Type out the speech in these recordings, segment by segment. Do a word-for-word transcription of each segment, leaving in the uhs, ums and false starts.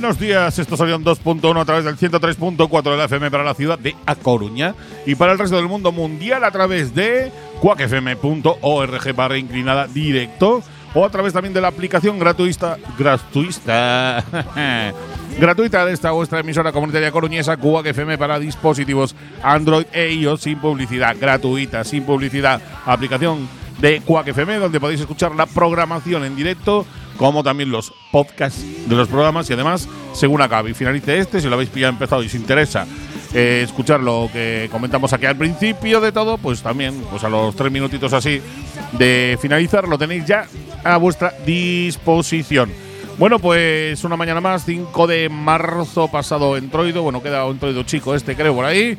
Buenos días, esto es Orión dos punto uno a través del ciento tres punto cuatro de la F M para la ciudad de A Coruña y para el resto del mundo mundial a través de cuac f m punto org barra inclinada directo o a través también de la aplicación gratuita gratuita gratuita de esta vuestra emisora comunitaria coruñesa cuac F M para dispositivos Android e iOS sin publicidad, gratuita, sin publicidad, aplicación de cuac F M donde podéis escuchar la programación en directo como también los podcasts de los programas y además, según acabe y finalice este, si lo habéis ya empezado y os interesa eh, escuchar lo que comentamos aquí al principio de todo, pues también pues a los tres minutitos así de finalizar lo tenéis ya a vuestra disposición. Bueno, pues una mañana más, cinco de marzo, pasado entroido, bueno, queda un entroido chico este creo por ahí,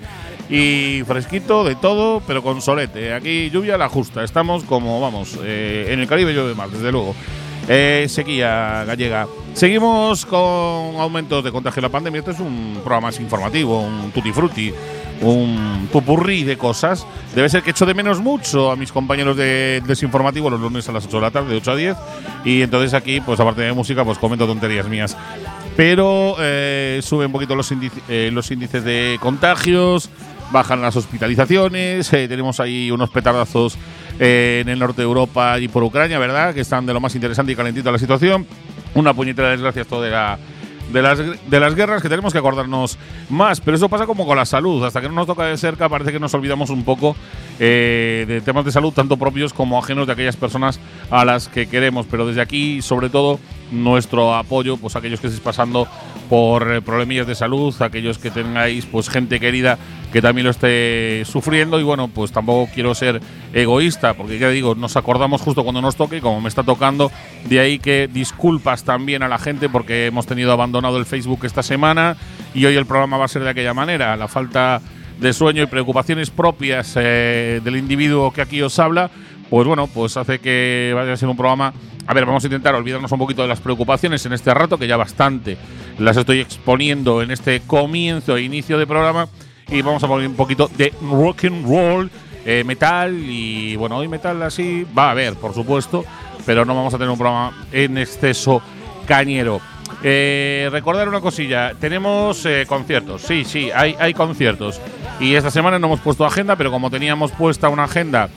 y fresquito de todo, pero con solete. Aquí lluvia la justa, estamos como, vamos, eh, en el Caribe llueve más, desde luego. Eh, sequía gallega. Seguimos con aumentos de contagio de la pandemia. Este es un programa más informativo, un tutti frutti, un pupurrí de cosas. Debe ser que echo de menos mucho a mis compañeros de desinformativo los lunes a las ocho de la tarde, de ocho a diez. Y entonces aquí, pues aparte de música, pues comento tonterías mías. Pero eh, suben un poquito los, índice, eh, los índices de contagios, bajan las hospitalizaciones, eh, tenemos ahí unos petardazos eh, en el norte de Europa y por Ucrania, ¿verdad? Que están de lo más interesante y calentito la situación. Una puñetera desgracia esto de la de las, de las guerras, que tenemos que acordarnos más, pero eso pasa como con la salud, hasta que no nos toca de cerca parece que nos olvidamos un poco eh, de temas de salud, tanto propios como ajenos de aquellas personas a las que queremos, pero desde aquí, sobre todo, nuestro apoyo, pues a aquellos que estéis pasando por eh, problemillas de salud, aquellos que tengáis pues gente querida que también lo esté sufriendo, y bueno, pues tampoco quiero ser egoísta, porque ya digo, nos acordamos justo cuando nos toque, y como me está tocando, de ahí que disculpas también a la gente porque hemos tenido abandonado el Facebook esta semana y hoy el programa va a ser de aquella manera. La falta de sueño y preocupaciones propias eh, del individuo que aquí os habla, pues bueno, pues hace que vaya a ser un programa. A ver, vamos a intentar olvidarnos un poquito de las preocupaciones en este rato, que ya bastante las estoy exponiendo en este comienzo e inicio de programa, y vamos a poner un poquito de rock and roll, eh, metal, y bueno, hoy metal así va a haber, por supuesto, pero no vamos a tener un programa en exceso cañero. Eh, recordar una cosilla, tenemos eh, conciertos, sí, sí, hay, hay conciertos, y esta semana no hemos puesto agenda, pero como teníamos puesta una agenda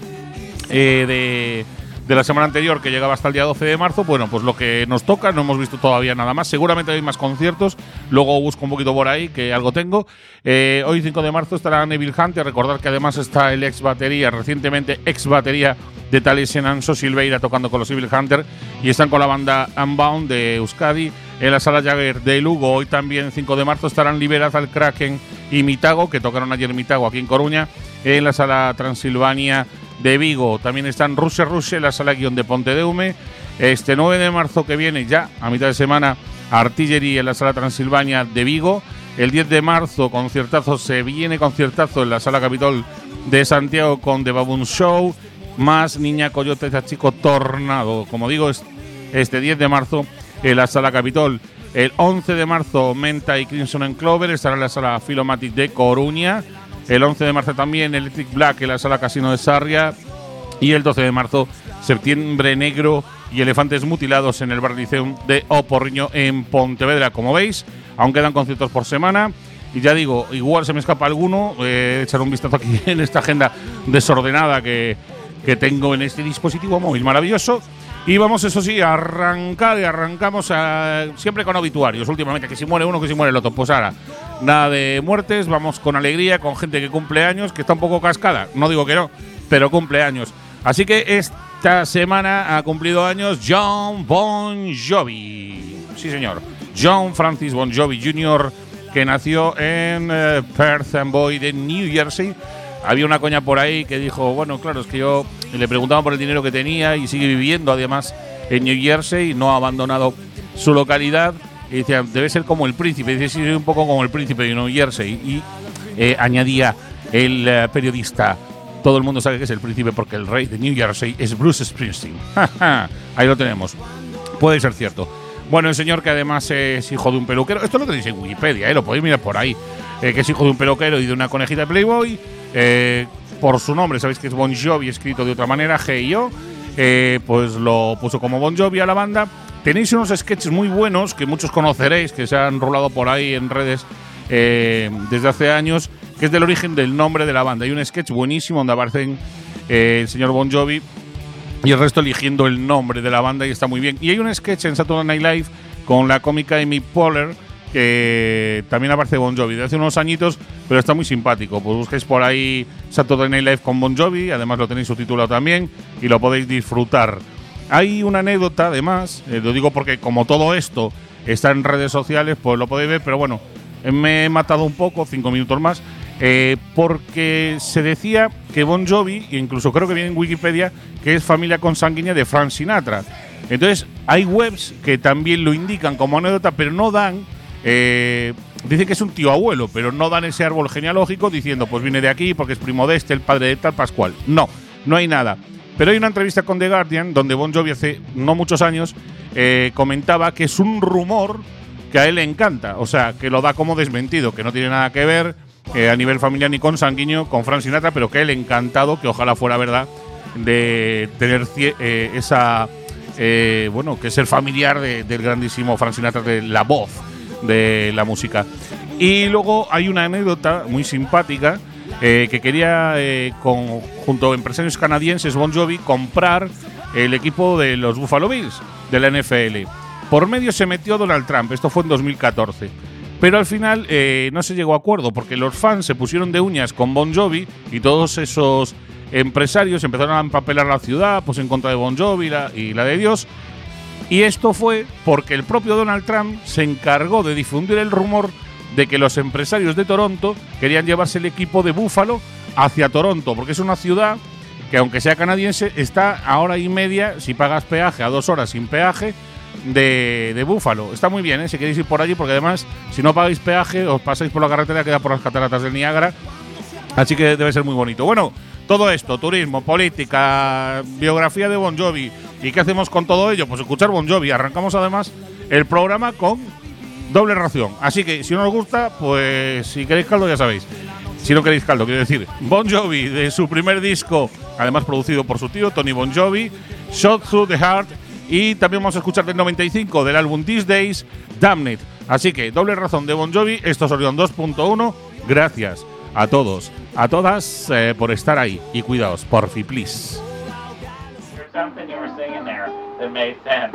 eh, de, de la semana anterior que llegaba hasta el día doce de marzo, bueno, pues lo que nos toca, no hemos visto todavía nada más, seguramente hay más conciertos, luego busco un poquito por ahí, que algo tengo. Eh, hoy cinco de marzo estará Neville Hunter, recordar que además está el ex batería, recientemente ex batería de Taliesin Anso Silveira tocando con los Evil Hunter, y están con la banda Unbound de Euskadi en la Sala Jagger de Lugo. Hoy también cinco de marzo estarán Liberad al Kraken y Mitago, que tocaron ayer Mitago aquí en Coruña, en la Sala Transilvania de Vigo. También están Rusia Rusia en la Sala Guión de Pontedeume. Este nueve de marzo que viene, ya a mitad de semana, Artillery en la Sala Transilvania de Vigo. El diez de marzo, conciertazo, se viene conciertazo en la Sala Capitol de Santiago con The Baboon Show, más Niña Coyote Chico Tornado. Como digo, es este diez de marzo en la Sala Capitol. El once de marzo, Menta y Crimson and Clover estará en la Sala Filomatic de Coruña. El once de marzo también Electric Black en la Sala Casino de Sarria. Y el doce de marzo, Septiembre Negro y Elefantes Mutilados en el Bar Liceum de Oporriño en Pontevedra. Como veis, aún quedan conciertos por semana. Y ya digo, igual se me escapa alguno, eh, echar un vistazo aquí en esta agenda desordenada que, que tengo en este dispositivo móvil maravilloso. Y vamos, eso sí, a arrancar, y arrancamos a, siempre con obituarios últimamente, que si muere uno, que si muere el otro. Pues ahora, nada de muertes, vamos con alegría, con gente que cumple años, que está un poco cascada, no digo que no, pero cumple años. Así que esta semana ha cumplido años John Bon Jovi. Sí, señor, John Francis Bon Jovi junior, que nació en eh, Perth Amboy de New Jersey. Había una coña por ahí que dijo, bueno, claro, es que yo le preguntaba por el dinero que tenía y sigue viviendo además en New Jersey y no ha abandonado su localidad. Y decía, debe ser como el príncipe. Dice, sí, soy un poco como el príncipe de New Jersey. Y eh, añadía el eh, periodista, todo el mundo sabe que es el príncipe porque el rey de New Jersey es Bruce Springsteen. Ahí lo tenemos. Puede ser cierto. Bueno, el señor que además es hijo de un peluquero, esto lo tenéis en Wikipedia, ¿eh? Lo podéis mirar por ahí, eh, que es hijo de un peluquero y de una conejita de Playboy. Eh, por su nombre, sabéis que es Bon Jovi, escrito de otra manera, G I O, eh, pues lo puso como Bon Jovi a la banda. Tenéis unos sketches muy buenos que muchos conoceréis, que se han rolado por ahí en redes eh, desde hace años, que es del origen del nombre de la banda. Hay un sketch buenísimo donde aparecen eh, el señor Bon Jovi y el resto eligiendo el nombre de la banda y está muy bien. Y hay un sketch en Saturday Night Live con la cómica Amy Poehler, que también aparece Bon Jovi de hace unos añitos, pero está muy simpático. Pues busquéis por ahí Saturday Night Live con Bon Jovi, además lo tenéis subtitulado también y lo podéis disfrutar. Hay una anécdota, además, eh, lo digo porque como todo esto está en redes sociales, pues lo podéis ver, pero bueno, eh, me he matado un poco, cinco minutos más, eh, porque se decía que Bon Jovi, incluso creo que viene en Wikipedia, que es familia consanguínea de Frank Sinatra. Entonces, hay webs que también lo indican como anécdota, pero no dan… Eh, dicen que es un tío abuelo, pero no dan ese árbol genealógico diciendo, pues viene de aquí porque es primo de este, el padre de tal, Pascual. No, no hay nada. Pero hay una entrevista con The Guardian donde Bon Jovi hace no muchos años eh, comentaba que es un rumor que a él le encanta, o sea, que lo da como desmentido, que no tiene nada que ver eh, a nivel familiar ni consanguíneo con Frank Sinatra, pero que a él encantado, que ojalá fuera verdad, de tener eh, esa, eh, bueno, que ser familiar de, del grandísimo Frank Sinatra, de la voz de la música. Y luego hay una anécdota muy simpática eh, que quería, eh, con, junto a empresarios canadienses, Bon Jovi, comprar el equipo de los Buffalo Bills de la N F L. Por medio se metió Donald Trump, esto fue en dos mil catorce. Pero al final eh, no se llegó a acuerdo porque los fans se pusieron de uñas con Bon Jovi y todos esos empresarios empezaron a empapelar la ciudad pues en contra de Bon Jovi la, y la de Dios. Y esto fue porque el propio Donald Trump se encargó de difundir el rumor de que los empresarios de Toronto querían llevarse el equipo de Buffalo hacia Toronto, porque es una ciudad que, aunque sea canadiense, está a hora y media, si pagas peaje, a dos horas sin peaje, de, de Buffalo. Está muy bien, ¿eh? Si queréis ir por allí, porque además, si no pagáis peaje, os pasáis por la carretera que da por las cataratas del Niágara, así que debe ser muy bonito. Bueno, todo esto, turismo, política, biografía de Bon Jovi. ¿Y qué hacemos con todo ello? Pues escuchar Bon Jovi. Arrancamos además el programa con doble ración. Así que si no os gusta, pues si queréis caldo ya sabéis. Si no queréis caldo, quiero decir, Bon Jovi, de su primer disco, además producido por su tío, Tony Bon Jovi, Shot Through the Heart, y también vamos a escuchar del noventa y cinco, del álbum These Days, Damn It. Así que doble razón de Bon Jovi, esto es Orión dos punto uno. Gracias a todos, a todas eh, por estar ahí. Y cuidaos, porfi, please. Something you were singing there that made sense.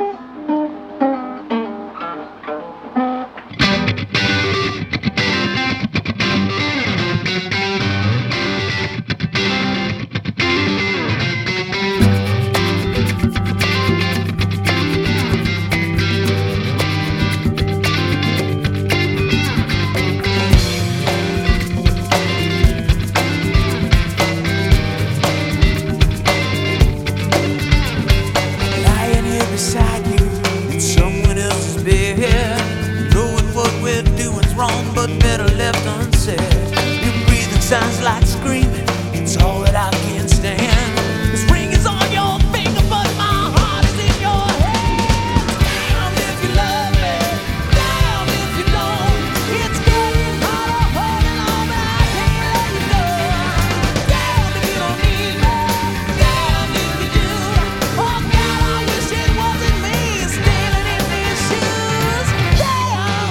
Sounds like screaming, it's all that I can stand. This ring is on your finger, but my heart is in your hand. Damn if you love me, damn if you don't. It's getting harder holding on, but I can't let you go. Damn if you don't need me, damn if you do. Oh God, I wish it wasn't me standing in these shoes. Damn,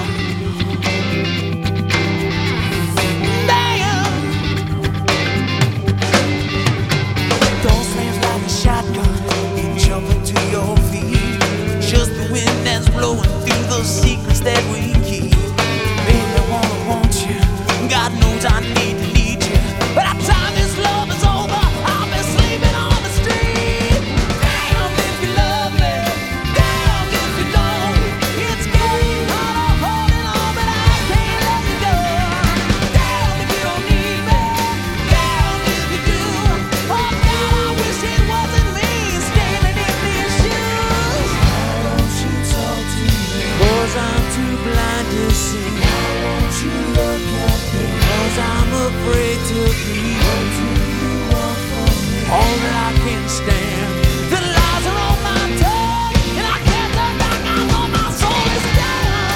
damn. Shotgun, you jump into your feet. Just the wind that's blowing through those secrets that we keep. Baby, I wanna want you. God knows I need to need you. By the time this love is over, I'll be sleeping on the street. Damn if you love me, damn if you don't. It's getting harder holding on, but I can't let you go. Damn if you don't need me, damn if you do. Oh God, I wish it wasn't me standing in these shoes. Why won't you talk to me? 'Cause I'm too blind to see. Why won't you look at me? 'Cause I'm afraid to be. What do you want from me? All that I can stand. The lies are on my tongue, and I can't look back. I know my soul is down.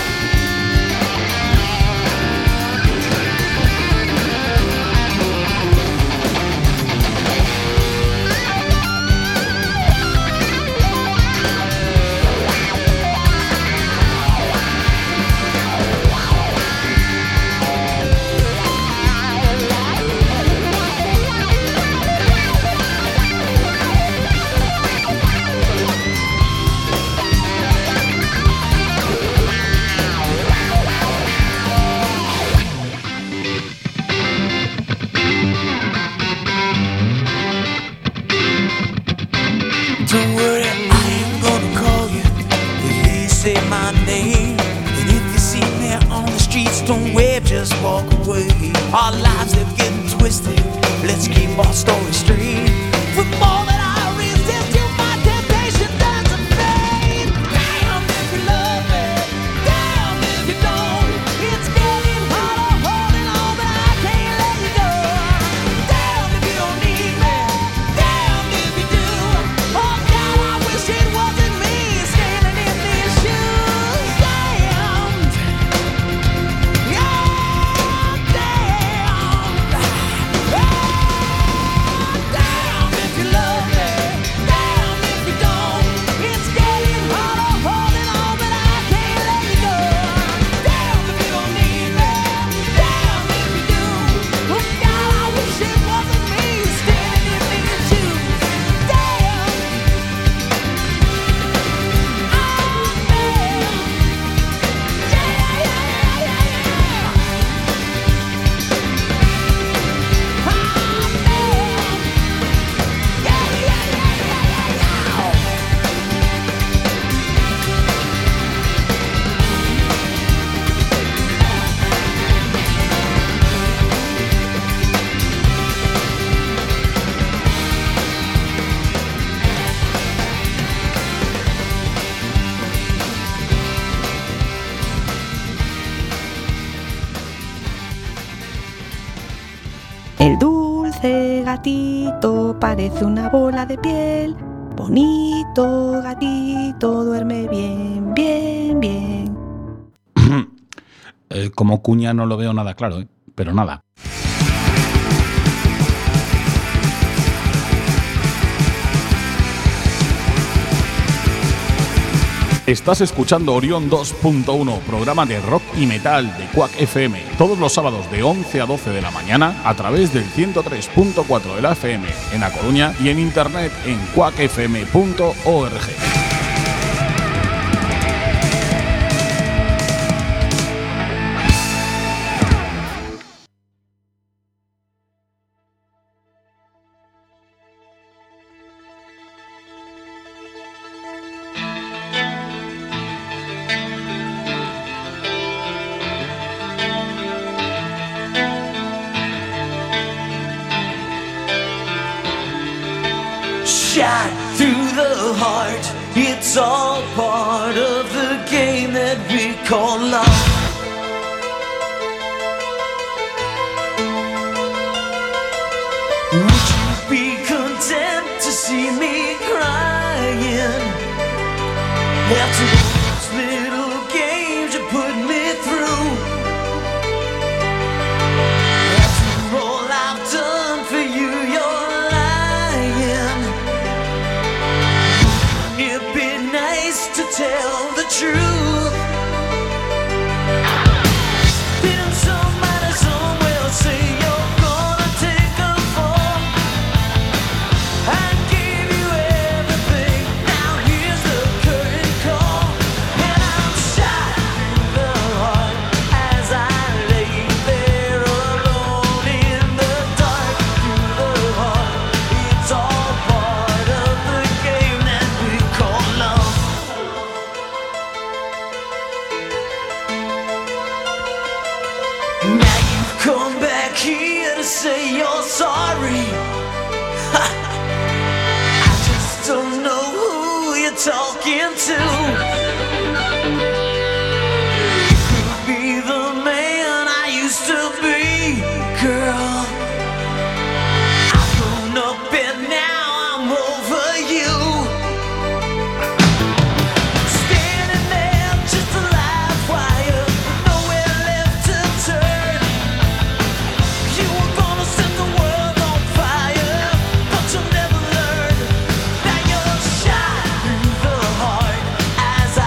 Don't worry, I ain't gonna call you. Please say my name. And if you see me on the streets, don't wave, just walk away. Our lives, they're getting twisted. Let's keep our story straight. For more than I resist you, my temptation doesn't fade. Damn if you love me, damn if you don't. It's getting harder holding on, but I can't let you go. Damn if you don't need me, damn if you do. Oh God, I wish it wasn't me standing in these shoes. Damn, yeah, damn. Damn if you love me, damn if you don't. It's getting harder holding on, but I can't let you go. Damn if you don't need me, damn if you do. Oh God, I wish it wasn't me standing in these shoes. Damn, oh damn, yeah, yeah, yeah, yeah. El dulce gatito parece una bola de piel. Bonito gatito, duerme bien, bien, bien. Eh, como cuña no lo veo nada claro, ¿eh? Pero nada. Estás escuchando Orión dos punto uno, programa de rock y metal de Quack F M, todos los sábados de once a doce de la mañana a través del ciento tres punto cuatro de la F M en A Coruña y en internet en quack f m punto org. Shot through the heart. It's all part of the game that we call love. Would you be content to see me crying after those little games you put me through? After all I've done for you, you're lying. It'd be nice to tell the truth. Didn't somebody somewhere say you're gonna take a fall? I gave you everything, now here's the curtain call. And I'm shot through the heart as I lay there alone in the dark. Through the heart, it's all part of the game that we call love. Now you've come back here to say you're sorry. I just don't know who you're talking to. You could be the man I used to be, girl. I've grown up and now I'm over you. Standing there just a live wire, nowhere left to turn. You were gonna set the world on fire, but you'll never learn. Now you're shot through the heart as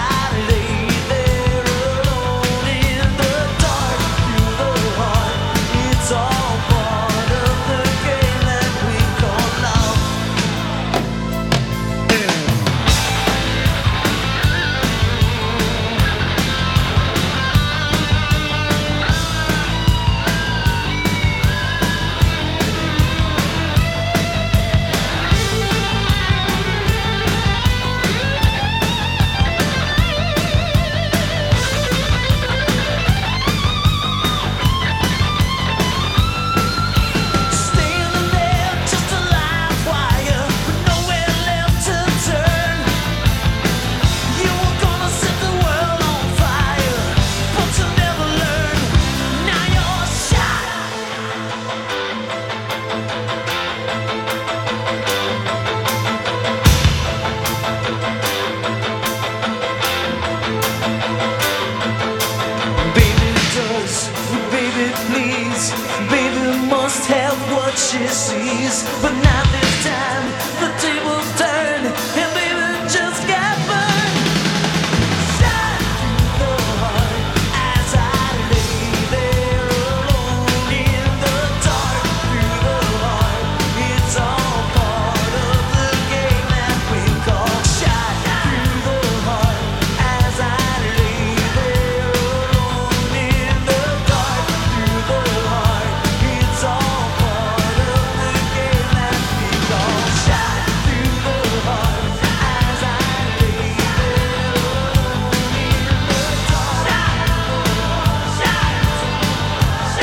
what she sees, but not this time. The tables turn and baby just got burned. Shot through the heart as I lay there alone in the dark. Through the heart, it's all part of the game that we call. Shot through the heart as I lay there alone in the dark. Through the heart, it's all part of the game that we call. Shot through the heart as I lay there alone in the dark. Shot, shot,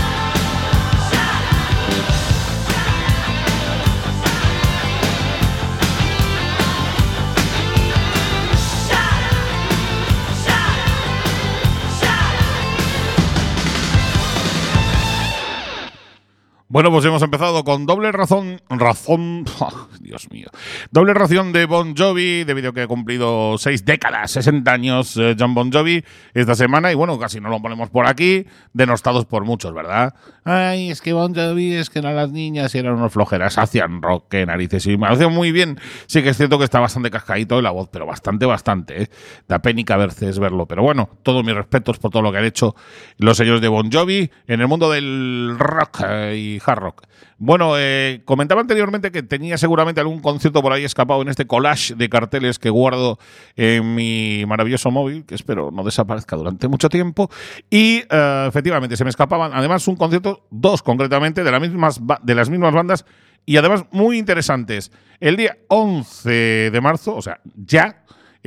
Bueno, pues hemos empezado con doble razón, razón, oh, Dios mío, doble ración de Bon Jovi, debido a que ha cumplido seis décadas, sesenta años eh, John Bon Jovi esta semana, y bueno, casi no lo ponemos por aquí, denostados por muchos, ¿verdad? Ay, es que Bon Jovi, es que eran las niñas y eran unos flojeras, hacían rock, qué narices, y me hacían muy bien. Sí que es cierto que está bastante cascadito en la voz, pero bastante, bastante, ¿eh? Da pénica a veces verlo, pero bueno, todos mis respetos por todo lo que han hecho los señores de Bon Jovi en el mundo del rock eh, y hard rock. Bueno, eh, comentaba anteriormente que tenía seguramente algún concierto por ahí escapado en este collage de carteles que guardo en mi maravilloso móvil, que espero no desaparezca durante mucho tiempo. Y eh, efectivamente se me escapaban, además, un concierto, dos concretamente, de, la mismas, de las mismas bandas, y además muy interesantes. El día once de marzo, o sea, ya,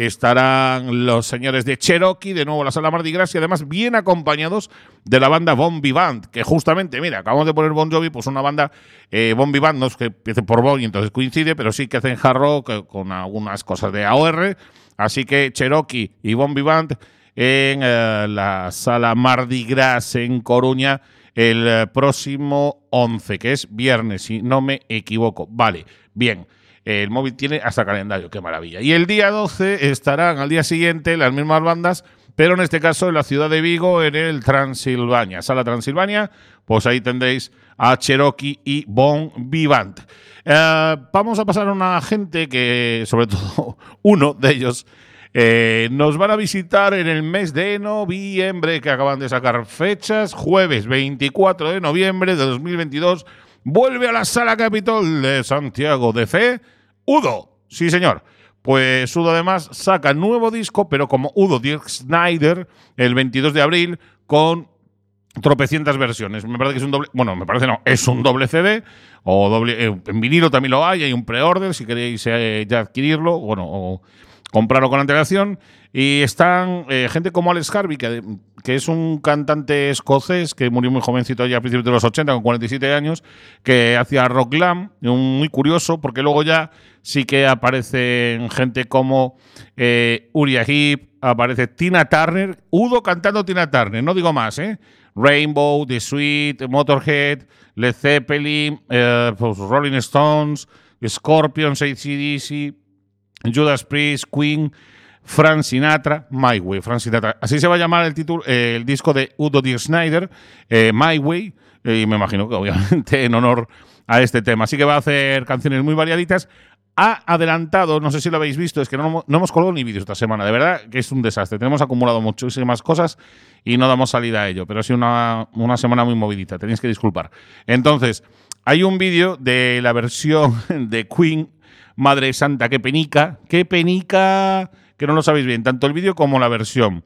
estarán los señores de Cherokee de nuevo en la Sala Mardi Gras, y además bien acompañados de la banda Bon Vivant, que justamente, mira, acabamos de poner Bon Jovi, pues una banda eh, Bon Vivant, no es que empiece por Bon y entonces coincide, pero sí que hacen hard rock eh, con algunas cosas de A O R, así que Cherokee y Bon Vivant en eh, la Sala Mardi Gras en Coruña el eh, próximo once, que es viernes, si no me equivoco. Vale, bien. El móvil tiene hasta calendario, qué maravilla. Y el día doce estarán al día siguiente las mismas bandas, pero en este caso en la ciudad de Vigo, en el Transilvania. Sala Transilvania, pues ahí tendréis a Cherokee y Bon Vivant. Eh, vamos a pasar a una gente que, sobre todo uno de ellos, eh, nos van a visitar en el mes de noviembre, que acaban de sacar fechas. Jueves veinticuatro de noviembre de dos mil veintidós, vuelve a la Sala Capitol de Santiago de Fe Udo, sí señor. Pues Udo además saca nuevo disco, pero como Udo Dirk Snyder, el veintidós de abril, con tropecientas versiones. Me parece que es un doble, bueno, me parece no, es un doble C D, o doble, eh, en vinilo también lo hay, hay un pre-order si queréis eh, ya adquirirlo, bueno, o comprarlo con antelación. Y están eh, gente como Alex Harvey, que, que es un cantante escocés que murió muy jovencito ya a principios de los ochenta, con cuarenta y siete años, que hacía rock glam, muy curioso, porque luego ya sí que aparecen gente como eh, Uriah Heep, aparece Tina Turner, Udo cantando Tina Turner, no digo más, ¿eh? Rainbow, The Sweet, Motorhead, Led Zeppelin, eh, pues Rolling Stones, Scorpions, A C D C, Judas Priest, Queen, Frank Sinatra, My Way, Frank Sinatra. Así se va a llamar el título, eh, el disco de Udo Dirk Snyder, eh, My Way, eh, y me imagino que obviamente en honor a este tema. Así que va a hacer canciones muy variaditas. Ha adelantado, no sé si lo habéis visto, es que no, no hemos colgado ni vídeos esta semana, de verdad que es un desastre. Tenemos acumulado muchísimas cosas y no damos salida a ello, pero ha sido una, una semana muy movidita, tenéis que disculpar. Entonces, hay un vídeo de la versión de Queen, Madre Santa, qué penica, qué penica, que no lo sabéis bien, tanto el vídeo como la versión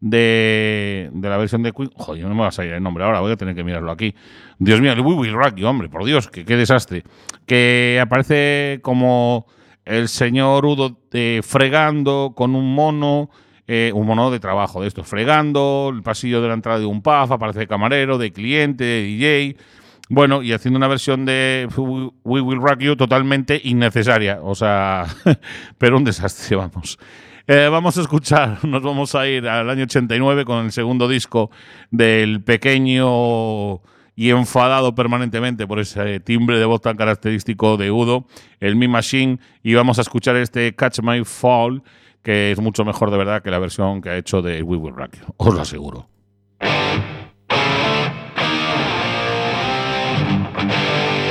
de, de la versión de Queen. Joder, no me va a salir el nombre ahora, voy a tener que mirarlo aquí. Dios mío, el We Will Rock You, hombre, por Dios, que qué desastre. Que aparece como el señor Udo eh, fregando con un mono, eh, un mono de trabajo de esto, fregando el pasillo de la entrada de un pub, aparece camarero, de cliente, de D J. Bueno, y haciendo una versión de We Will Rock You totalmente innecesaria, o sea, pero un desastre, vamos. Eh, vamos a escuchar, nos vamos a ir al año ochenta y nueve con el segundo disco del pequeño y enfadado permanentemente por ese timbre de voz tan característico de Udo, el Me Machine, y vamos a escuchar este Catch My Fall, que es mucho mejor de verdad que la versión que ha hecho de We Will Rock You, os lo aseguro.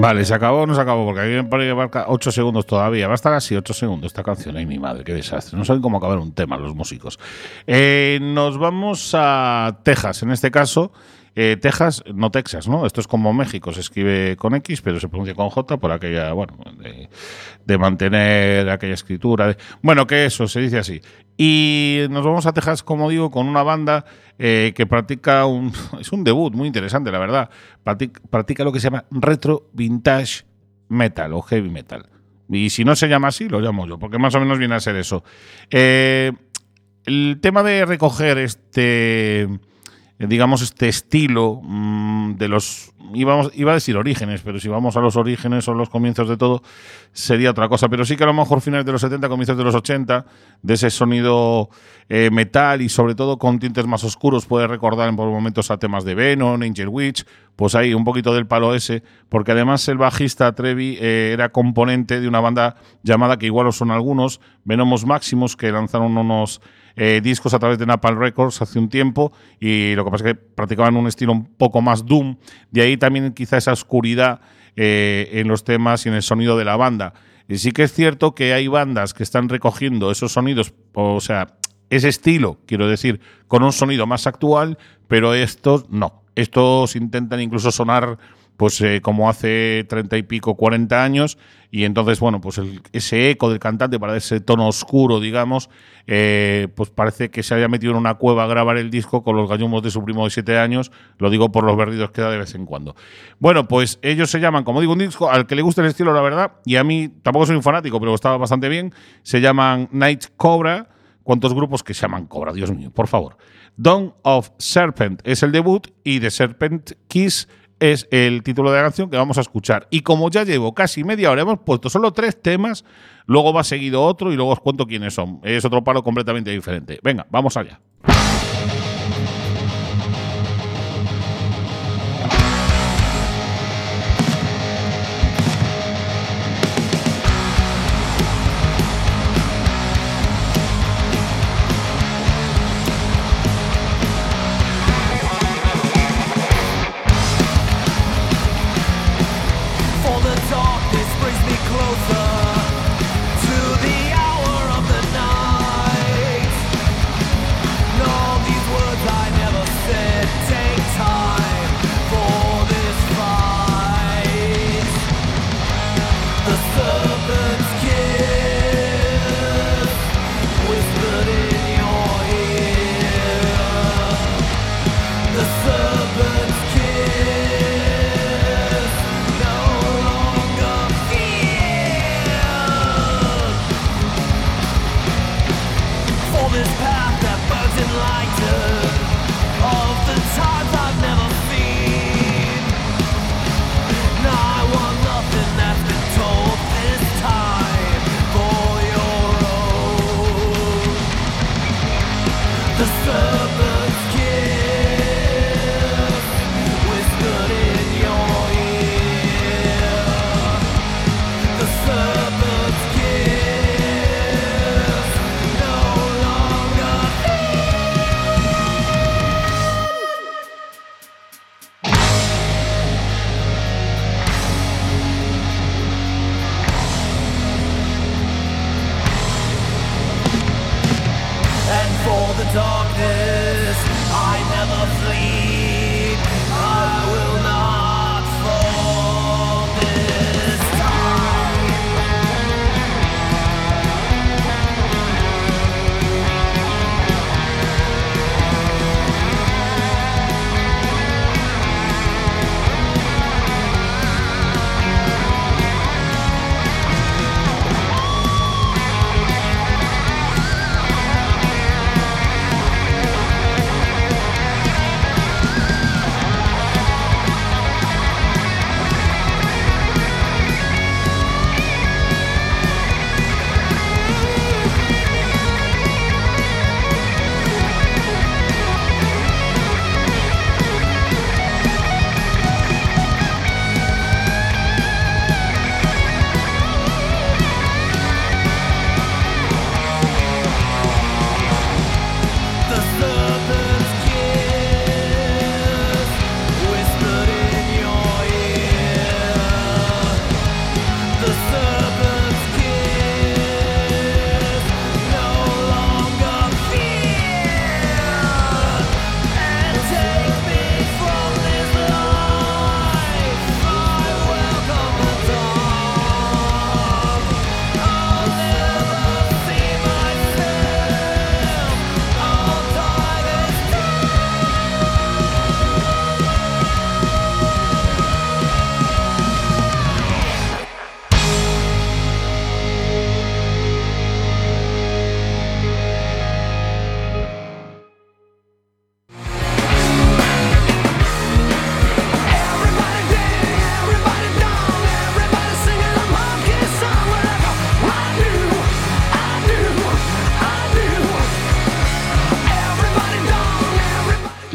Vale, ¿se acabó o no se acabó? Porque aquí me parece que marca ocho segundos todavía. Va a estar así ocho segundos esta canción. Ay, mi madre, qué desastre. No saben cómo acabar un tema los músicos. Eh, nos vamos a Texas, en este caso. Eh, Texas, no Texas, ¿no? Esto es como México, se escribe con X, pero se pronuncia con J por aquella, bueno, de, de mantener aquella escritura. De, bueno, que eso, se dice así. Y nos vamos a Texas, como digo, con una banda eh, que practica un... Es un debut muy interesante, la verdad. Practica, practica lo que se llama retro vintage metal o heavy metal. Y si no se llama así, lo llamo yo, porque más o menos viene a ser eso. Eh, el tema de recoger este... digamos, este estilo mmm, de los... Íbamos, iba a decir orígenes, pero si vamos a los orígenes o los comienzos de todo, sería otra cosa. Pero sí que a lo mejor finales de los setenta, comienzos de los ochenta, de ese sonido eh, metal y sobre todo con tintes más oscuros, puede recordar por momentos a temas de Venom, Angel Witch, pues ahí un poquito del palo ese, porque además el bajista Trevi eh, era componente de una banda llamada, que igual os son algunos, Venomous Maximus, que lanzaron unos... Eh, discos a través de Napalm Records hace un tiempo, y lo que pasa es que practicaban un estilo un poco más doom, de ahí también quizá esa oscuridad eh, en los temas y en el sonido de la banda. Y sí que es cierto que hay bandas que están recogiendo esos sonidos, o sea, ese estilo, quiero decir, con un sonido más actual, pero estos no. Estos intentan incluso sonar pues eh, como hace treinta y pico, cuarenta años, y entonces, bueno, pues el, ese eco del cantante para ese tono oscuro, digamos, eh, pues parece que se había metido en una cueva a grabar el disco con los gallumos de su primo de siete años, lo digo por los berridos que da de vez en cuando. Bueno, pues ellos se llaman, como digo, un disco al que le gusta el estilo, la verdad, y a mí tampoco soy un fanático, pero estaba bastante bien, se llaman Night Cobra. ¿Cuántos grupos que se llaman Cobra? Dios mío, por favor. Dawn of Serpent es el debut, y The Serpent Kiss es el título de la canción que vamos a escuchar. Y como ya llevo casi media hora, hemos puesto solo tres temas, luego va seguido otro y luego os cuento quiénes son. Es otro palo completamente diferente. Venga, vamos allá. No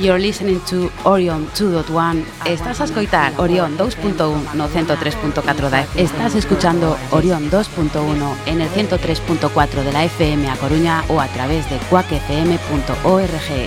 You're listening to Orion dos punto uno. Estás a escoitar Orion dos punto uno no ciento tres punto cuatro da F M. Estás escuchando Orion dos punto uno en el ciento tres punto cuatro de la F M a Coruña o a través de cuac f m punto org.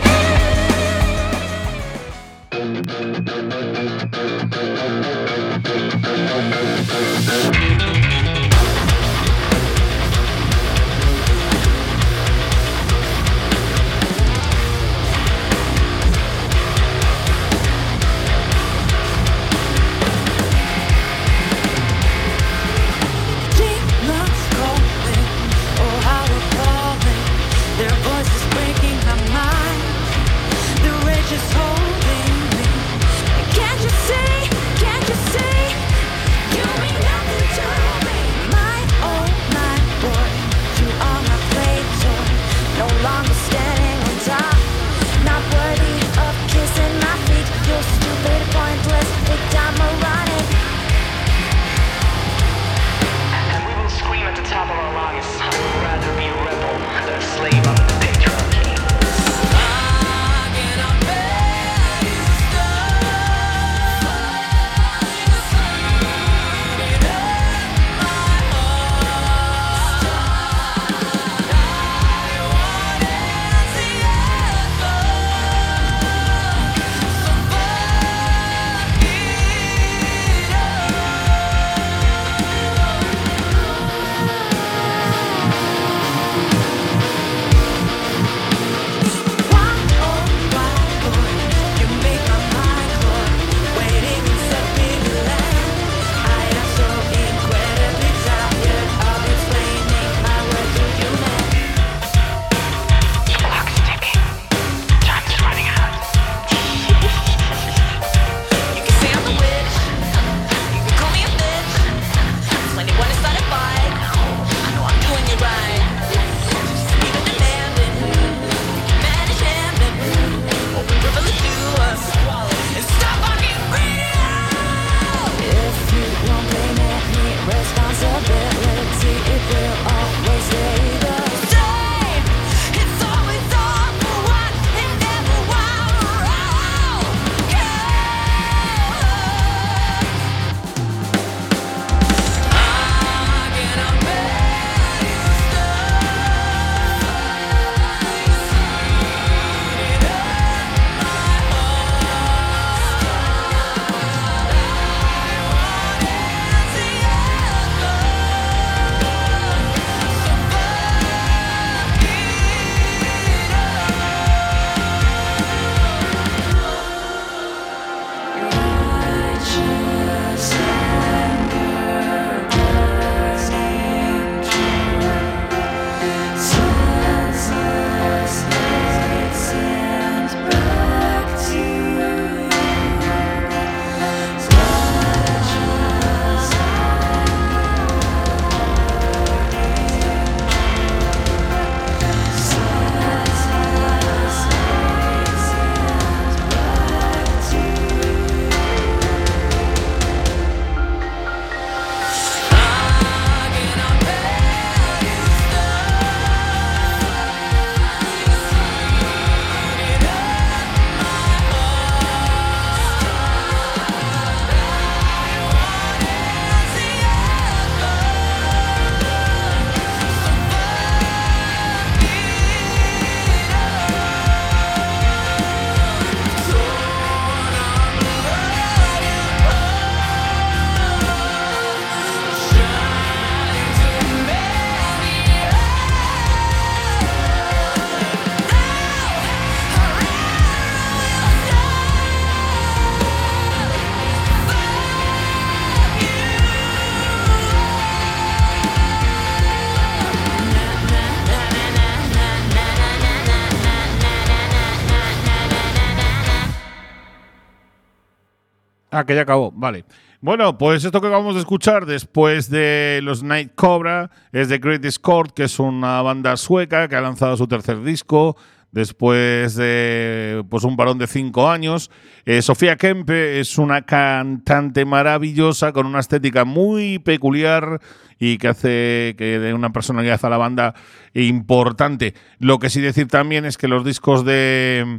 Ah, que ya acabó, vale. Bueno, pues esto que acabamos de escuchar después de los Night Cobra es The Great Escort, que es una banda sueca que ha lanzado su tercer disco después de pues un parón de cinco años. Eh, Sofía Kempe es una cantante maravillosa con una estética muy peculiar y que hace que dé una personalidad a la banda importante. Lo que sí decir también es que los discos de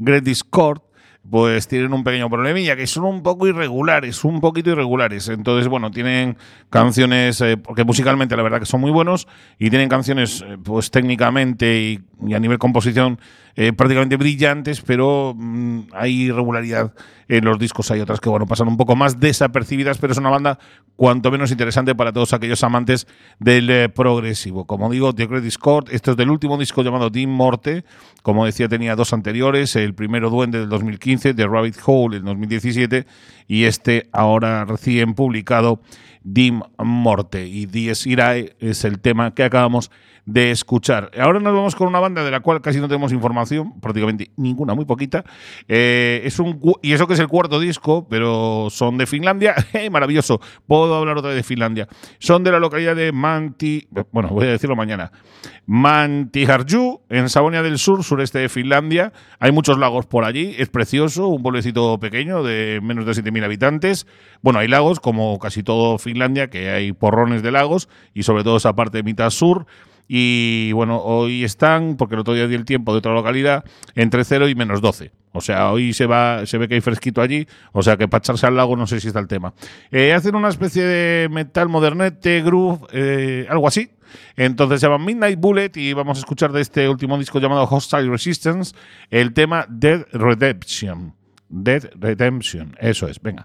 Great Discord, pues tienen un pequeño problemilla, que son un poco irregulares, un poquito irregulares. Entonces, bueno, tienen canciones, eh, porque musicalmente la verdad que son muy buenos, y tienen canciones, eh, pues técnicamente y, y a nivel composición eh, prácticamente brillantes, pero mmm, hay irregularidad en los discos. Hay otras que, bueno, pasan un poco más desapercibidas, pero es una banda cuanto menos interesante para todos aquellos amantes del eh, progresivo. Como digo, The Great Discord, esto es del último disco llamado Dim Morte. Como decía, tenía dos anteriores, el primero Duende del dos mil quince, The Rabbit Hole del dos mil diecisiete, y este ahora recién publicado, Dim Morte. Y Dies Irae es el tema que acabamos de escuchar. Ahora nos vamos con una banda de la cual casi no tenemos información, prácticamente ninguna, muy poquita. Eh, es un y eso que es el cuarto disco, pero son de Finlandia. Maravilloso, puedo hablar otra vez de Finlandia. Son de la localidad de Manti, bueno, voy a decirlo mañana, Mantiharju, en Savonia del Sur, sureste de Finlandia. Hay muchos lagos por allí, es precioso, un pueblecito pequeño de menos de siete mil habitantes. Bueno, hay lagos, como casi todo Finlandia, que hay porrones de lagos, y sobre todo esa parte de mitad sur. Y bueno, hoy están, porque el otro día di el tiempo de otra localidad, entre cero y menos doce. O sea, hoy se va, se ve que hay fresquito allí, o sea que para echarse al lago no sé si está el tema. Eh, hacen una especie de metal modernete, groove, eh, algo así. Entonces se llama Midnight Bullet y vamos a escuchar de este último disco llamado Hostile Resistance el tema Dead Redemption. Dead Redemption, eso es, venga.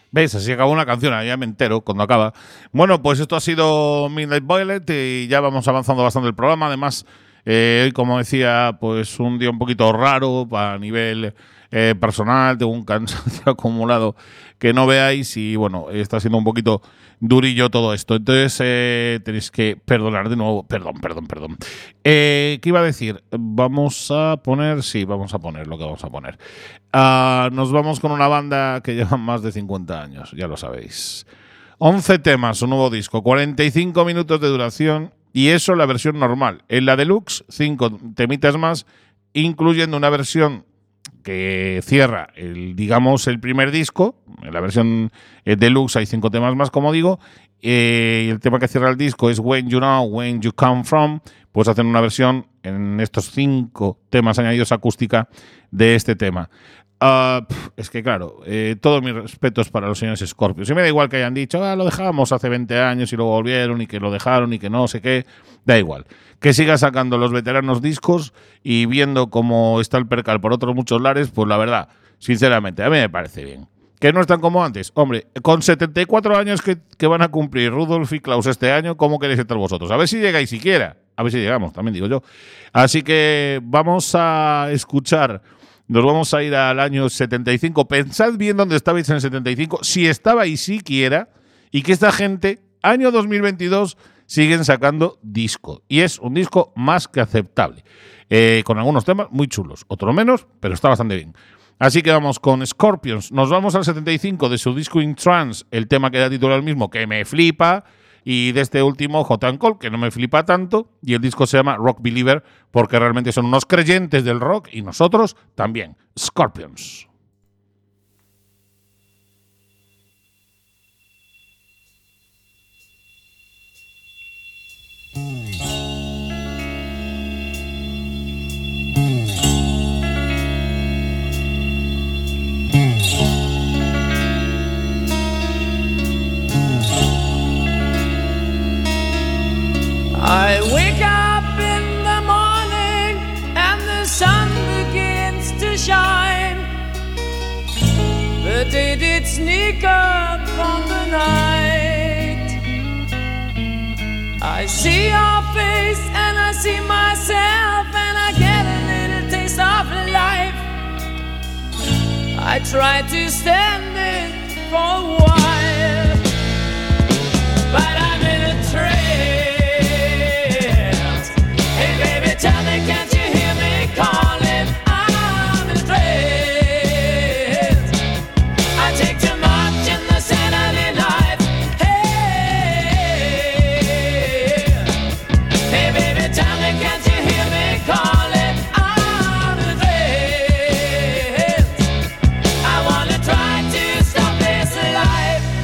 ¿Ves? Así acabó una canción, ya me entero cuando acaba. Bueno, pues esto ha sido Midnight Violet y ya vamos avanzando bastante el programa. Además, eh, hoy, como decía, pues un día un poquito raro a nivel eh, personal, tengo un cansancio acumulado que no veáis y bueno, está siendo un poquito durillo todo esto. Entonces eh, tenéis que perdonar de nuevo. Perdón, perdón, perdón. Eh, ¿Qué iba a decir? Vamos a poner, sí, vamos a poner lo que vamos a poner. Uh, nos vamos con una banda que lleva más de cincuenta años, ya lo sabéis. once temas, un nuevo disco, cuarenta y cinco minutos de duración y eso la versión normal. En la deluxe, cinco temitas más, incluyendo una versión que cierra, el, digamos, el primer disco. En la versión eh, deluxe hay cinco temas más, como digo. Eh, y el tema que cierra el disco es When You Know, When You Come From. Pues hacen una versión en estos cinco temas añadidos acústica de este tema. Uh, pff, es que claro, eh, todos mis respetos para los señores Scorpions. Y me da igual que hayan dicho, ah, lo dejamos hace veinte años y luego volvieron y que lo dejaron y que no sé qué. Da igual. Que siga sacando los veteranos discos y viendo cómo está el percal por otros muchos lares, pues la verdad, sinceramente, a mí me parece bien. Que no están como antes. Hombre, con setenta y cuatro años que, que van a cumplir Rudolf y Klaus este año, ¿cómo queréis estar vosotros? A ver si llegáis siquiera. A ver si llegamos, también digo yo. Así que vamos a escuchar, nos vamos a ir al año setenta y cinco. Pensad bien dónde estabais en el setenta y cinco, si estabais siquiera, y que esta gente, año dos mil veintidós, siguen sacando disco. Y es un disco más que aceptable. Eh, con algunos temas muy chulos, otros menos, pero está bastante bien. Así que vamos con Scorpions. Nos vamos al setenta y cinco de su disco In Trance, el tema que da título al mismo, que me flipa. Y de este último, Hot and Cold, que no me flipa tanto. Y el disco se llama Rock Believer, porque realmente son unos creyentes del rock y nosotros también. Scorpions. I wake up in the morning and the sun begins to shine. The day did sneak up on the night. I see your face and I see myself and I get a little taste of life. I try to stand it for a while, but I'm in a trance. Tell me, can't you hear me calling? I'm in a trance. I take too much in the Saturday night. Hey, hey, baby, tell me, can't you hear me calling? I'm in a trance. I wanna try to stop this life.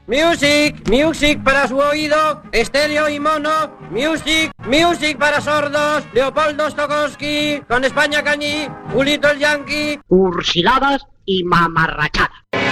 Music, music para su oído, estéreo y mono, music, music para sordos, Leopoldo Stokowski, con España Cañí, Julito el Yankee, cursiladas y mamarrachadas.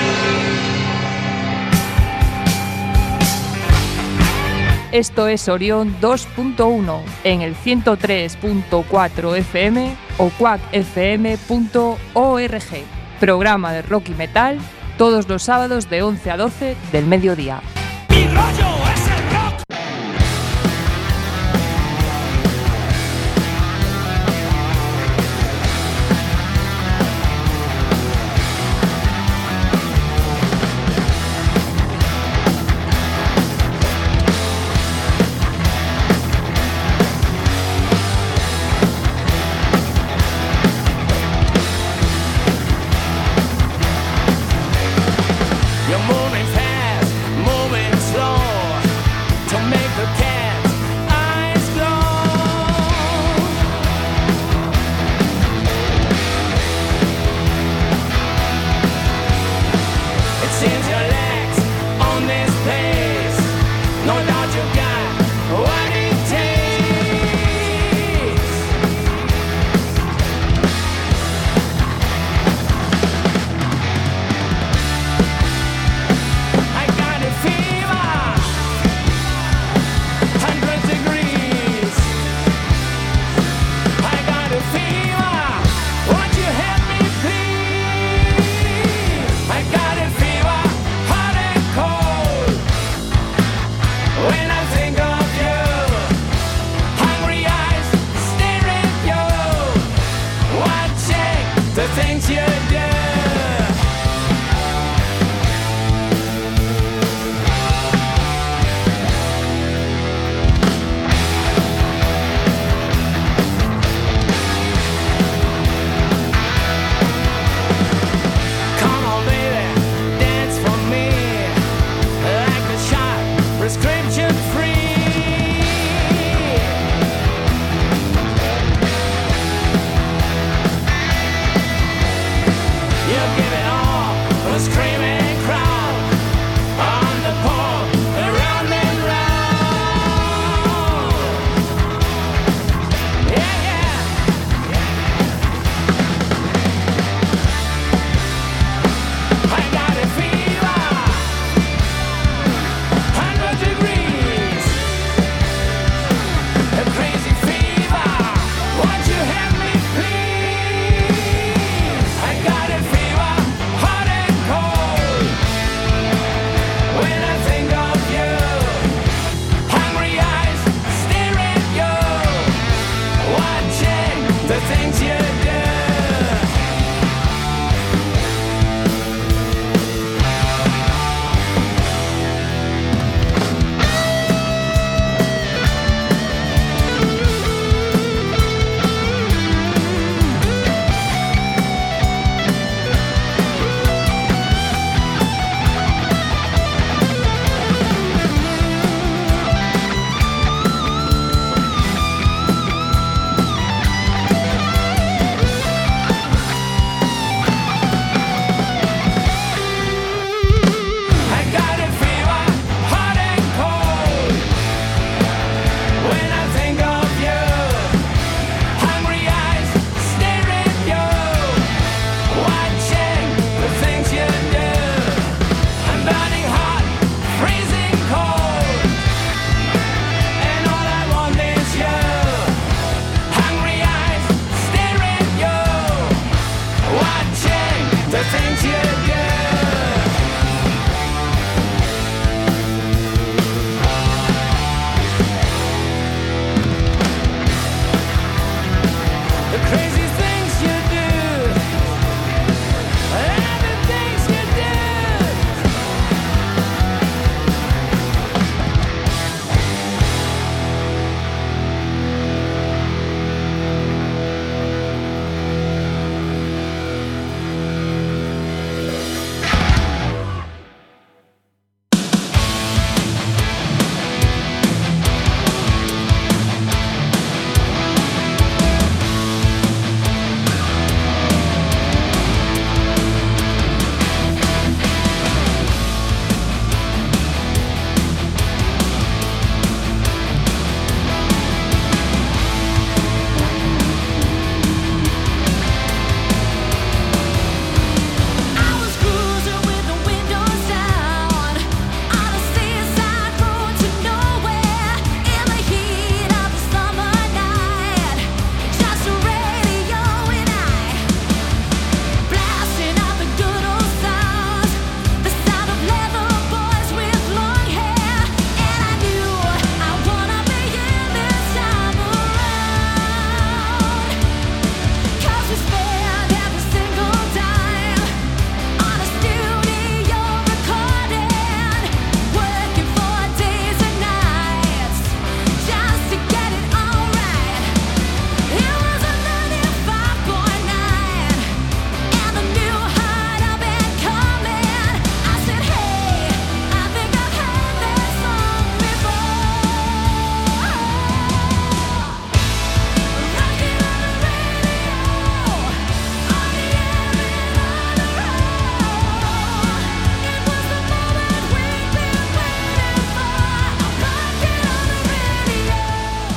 Esto es Orión dos punto uno en el ciento tres punto cuatro F M o quack f m punto org. Programa de rock y metal todos los sábados de once a doce del mediodía. Mi rollo es el rock.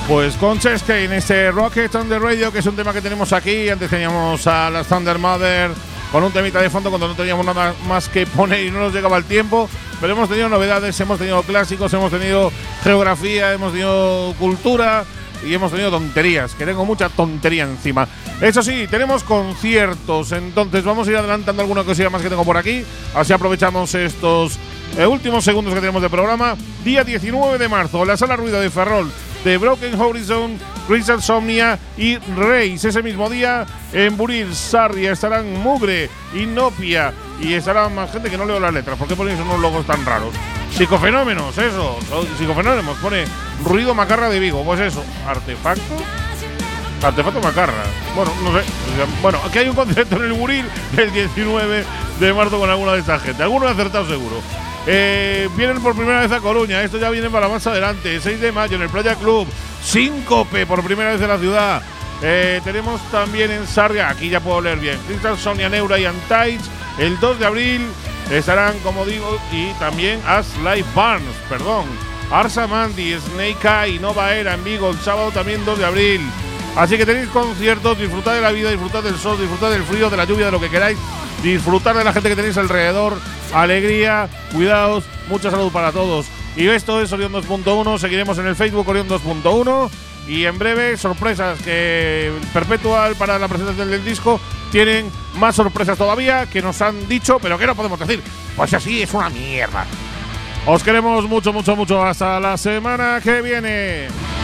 Pues con Chesky en este Rocket on the Radio, que es un tema que tenemos aquí. Antes teníamos a las Thunder Mother con un temita de fondo cuando no teníamos nada más que poner y no nos llegaba el tiempo. Pero hemos tenido novedades, hemos tenido clásicos, hemos tenido geografía, hemos tenido cultura y hemos tenido tonterías, que tengo mucha tontería encima. Eso sí, tenemos conciertos, entonces vamos a ir adelantando alguna cosilla más que tengo por aquí. Así aprovechamos estos eh, últimos segundos que tenemos de programa. Día diecinueve de marzo, la Sala Ruido de Ferrol, de Broken Horizon, Crystal Somnia y Reis. Ese mismo día en Buril, Sarria, estarán Mugre, Inopia y estará más gente que no leo las letras. ¿Por qué ponéis unos logos tan raros? Psicofenómenos, eso. Psicofenómenos, pone Ruido Macarra de Vigo. Pues eso, Artefacto. Artefacto Macarra. Bueno, no sé. Bueno, aquí hay un concierto en el Buril el diecinueve de marzo con alguna de esta gente. Alguno ha acertado seguro. Eh, vienen por primera vez a Coruña. Esto ya viene para más adelante. seis de mayo en el Playa Club. Síncope por primera vez en la ciudad. Eh, tenemos también en Sarria, aquí ya puedo leer bien, Crystal Sonia, Neura y Antides. El dos de abril estarán, como digo, y también As Life Barnes, perdón. Arsa Mandy, Snake Eye, Nova Era en Vigo, el sábado también dos de abril. Así que tenéis conciertos, disfrutad de la vida, disfrutad del sol, disfrutad del frío, de la lluvia, de lo que queráis. Disfrutar de la gente que tenéis alrededor. Alegría, cuidaos, mucha salud para todos. Y esto es Orión dos punto uno. Seguiremos en el Facebook Orión dos punto uno. Y en breve, sorpresas que Perpetual para la presentación del disco tienen más sorpresas todavía que nos han dicho, pero que no podemos decir. Pues así es una mierda. Os queremos mucho, mucho, mucho. Hasta la semana que viene.